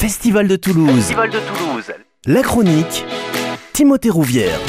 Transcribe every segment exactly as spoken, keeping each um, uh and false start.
Festival de Toulouse. Festival de Toulouse. La chronique, Timothée Rouvière.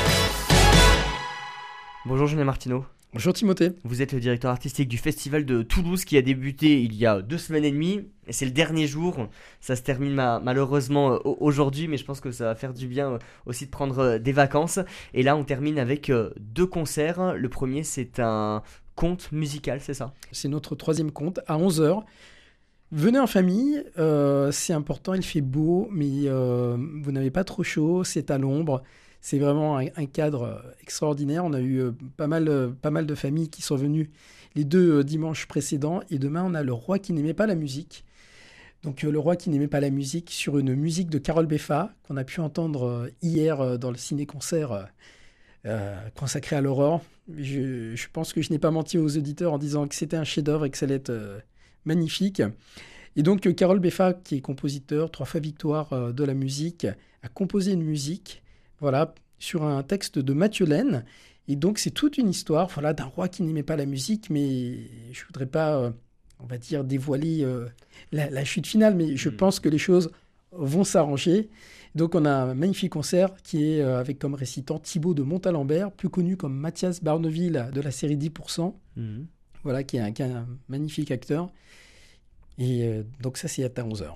Bonjour Julien Martineau. Bonjour Timothée. Vous êtes le directeur artistique du Festival de Toulouse qui a débuté il y a deux semaines et demie. Et c'est le dernier jour. Ça se termine ma- malheureusement euh, aujourd'hui, mais je pense que ça va faire du bien euh, aussi de prendre euh, des vacances. Et là, on termine avec euh, deux concerts. Le premier, c'est un conte musical, c'est ça ? C'est notre troisième conte à onze heures. Venez en famille, euh, c'est important, il fait beau, mais euh, vous n'avez pas trop chaud, c'est à l'ombre. C'est vraiment un, un cadre extraordinaire. On a eu euh, pas, mal, euh, pas mal de familles qui sont venues les deux euh, dimanches précédents. Et demain, on a Le Roi qui n'aimait pas la musique. Donc, euh, Le Roi qui n'aimait pas la musique sur une musique de Carole Beffa qu'on a pu entendre euh, hier euh, dans le ciné-concert euh, euh, consacré à l'aurore. Je, je pense que je n'ai pas menti aux auditeurs en disant que c'était un chef-d'œuvre et que ça allait être euh, magnifique. Et donc, euh, Carole Beffa, qui est compositeur, trois fois victoire euh, de la musique, a composé une musique. Voilà, sur un texte de Mathieu Laine. Et donc, c'est toute une histoire voilà, d'un roi qui n'aimait pas la musique, mais je ne voudrais pas, euh, on va dire, dévoiler euh, la, la chute finale, mais je mmh. pense que les choses vont s'arranger. Donc, on a un magnifique concert qui est euh, avec comme récitant Thibaut de Montalembert, plus connu comme Mathias Barneville de la série dix pour cent, mmh. voilà, qui est, un, qui est un magnifique acteur. Et euh, donc, ça, c'est à onze heures.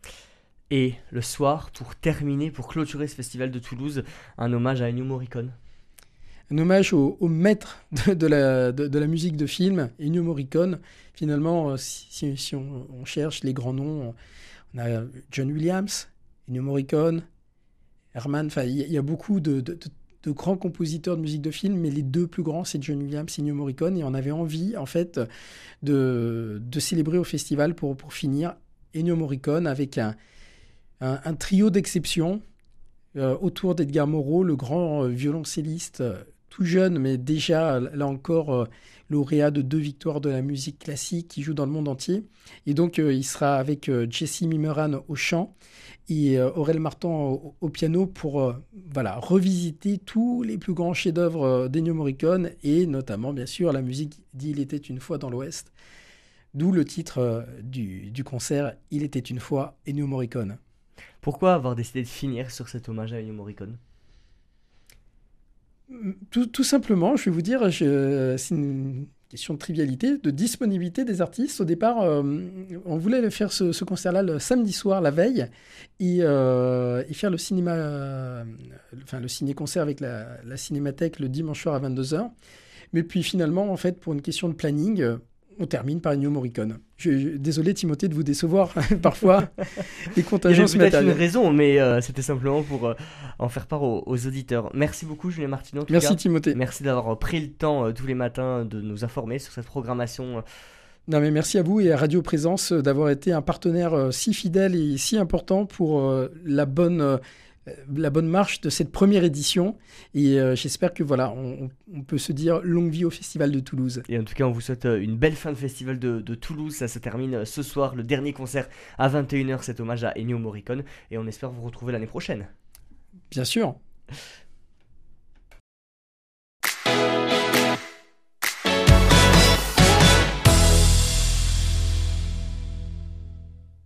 Et le soir, pour terminer, pour clôturer ce festival de Toulouse, un hommage à Ennio Morricone. Un hommage au, au maître de, de, la, de, de la musique de film, Ennio Morricone. Finalement, si, si, si on, on cherche les grands noms, on a John Williams, Ennio Morricone, Herman. Enfin, il y, y a beaucoup de, de, de, de grands compositeurs de musique de film, mais les deux plus grands, c'est John Williams et Ennio Morricone. Et on avait envie, en fait, de, de célébrer au festival pour, pour finir Ennio Morricone avec un Un, un trio d'exception euh, autour d'Edgar Moreau, le grand euh, violoncelliste, euh, tout jeune, mais déjà, là encore, euh, lauréat de deux victoires de la musique classique, qui joue dans le monde entier. Et donc, euh, il sera avec euh, Jesse Mimeran au chant et euh, Aurel Martin au, au piano pour euh, voilà, revisiter tous les plus grands chefs-d'œuvre euh, d'Ennio Morricone et notamment, bien sûr, la musique d'Il était une fois dans l'Ouest. D'où le titre euh, du, du concert « Il était une fois Ennio Morricone ». Pourquoi avoir décidé de finir sur cet hommage à Ennio Morricone ? tout, tout simplement, je vais vous dire, je, c'est une question de trivialité, de disponibilité des artistes. Au départ, euh, on voulait faire ce, ce concert-là le samedi soir, la veille, et, euh, et faire le cinéma, euh, enfin le ciné-concert avec la, la Cinémathèque le dimanche soir à vingt-deux heures. Mais puis finalement, en fait, pour une question de planning, on termine par Ennio Morricone. Je, je, désolé Timothée de vous décevoir parfois. Les contingences matérielles. Il y avait peut-être matérielles. une raison, mais euh, c'était simplement pour euh, en faire part aux, aux auditeurs. Merci beaucoup Julien Martineau. Merci cas. Timothée. Merci d'avoir pris le temps euh, tous les matins de nous informer sur cette programmation. Euh. Non mais merci à vous et à Radio Présence d'avoir été un partenaire euh, si fidèle et si important pour euh, la bonne... Euh, la bonne marche de cette première édition et euh, j'espère que voilà on, on peut se dire longue vie au Festival de Toulouse. Et en tout cas on vous souhaite une belle fin de Festival de, de Toulouse. Ça se termine ce soir, le dernier concert à vingt et une heures, cet hommage à Ennio Morricone, et on espère vous retrouver l'année prochaine. Bien sûr.